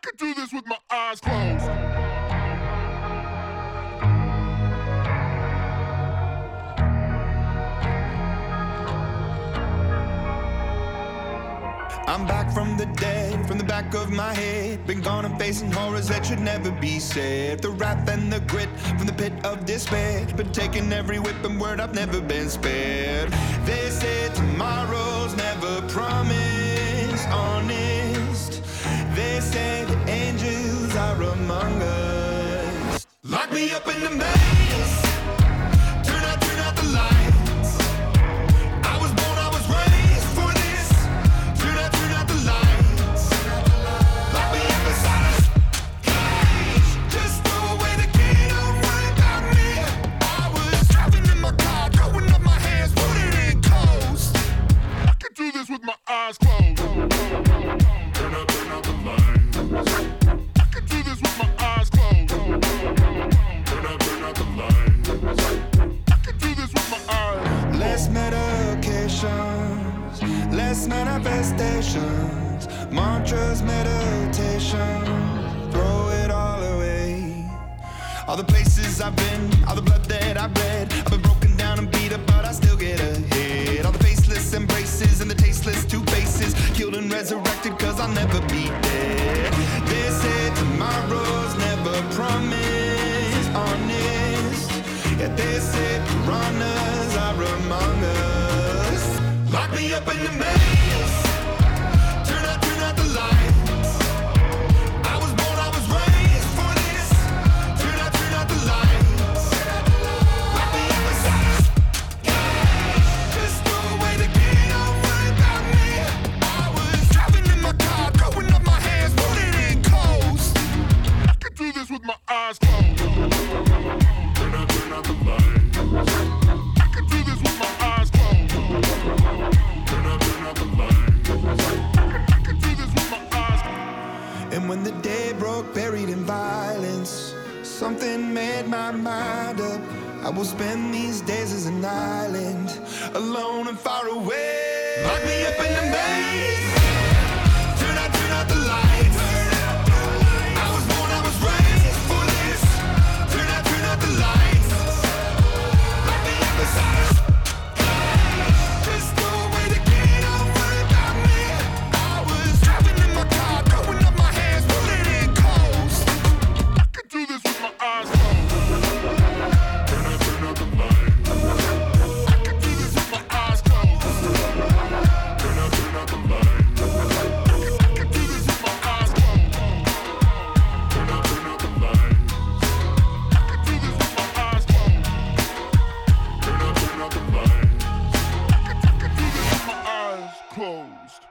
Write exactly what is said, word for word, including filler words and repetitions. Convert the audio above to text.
could do this with my eyes closed. I'm back from the dead, from the back of my head. Been gone and facing horrors that should never be said. The wrath and the grit from the pit of despair. Been taking every whip and word, I've never been spared. They say tomorrow's never promised, honest. They say the angels are among us. Lock me up in the maze. Turn out, turn out the lights. With my eyes closed. Turn out, turn out the lights. I can do this with my eyes closed. Turn out, turn out the lights. I can do this with my eyes. Less medications, less manifestations, mantras, meditation, throw it all away. All the places I've been, all the blood that I've bled, I've been broken down and beat up, but I still get ahead. All the faceless embraces and the tasteless two faces, killed and resurrected cause I'll never be dead. They say tomorrow's never promised, honest. Yeah, they say piranhas are among us. Lock me up in the maze. Turn out, turn out the lights. I was born, I was raised for this. Turn out, turn out the lights. Lock me up inside this cage. Just throw away the key, don't worry about me. I was driving in my car, throwing up my hands, putting in clothes. I can do this with my eyes closed. Turn out, turn out the lights. I can do this with my eyes closed. Turn out, turn out the lights. I can do this with my eyes closed. And when the day broke, buried in violence, something made my mind up. I will spend these days as an island, alone and far away. Lock me up in the maze. Turn out, turn out the lights. I was born, I was raised for this. Turn out, turn out the lights. Lock me up inside this cage. Just throw away the key, don't worry about me. I was driving in my car, throwing up my hands, pulling in clothes. I can do this with my eyes closed. Turn out, turn out the lights. I can do this with my eyes closed. Turn out, turn out the lights. I can do this with my eyes closed. Turn out, turn out the lights. I can do this with my eyes closed. Turn out, turn out the lights. I can do this with my eyes closed.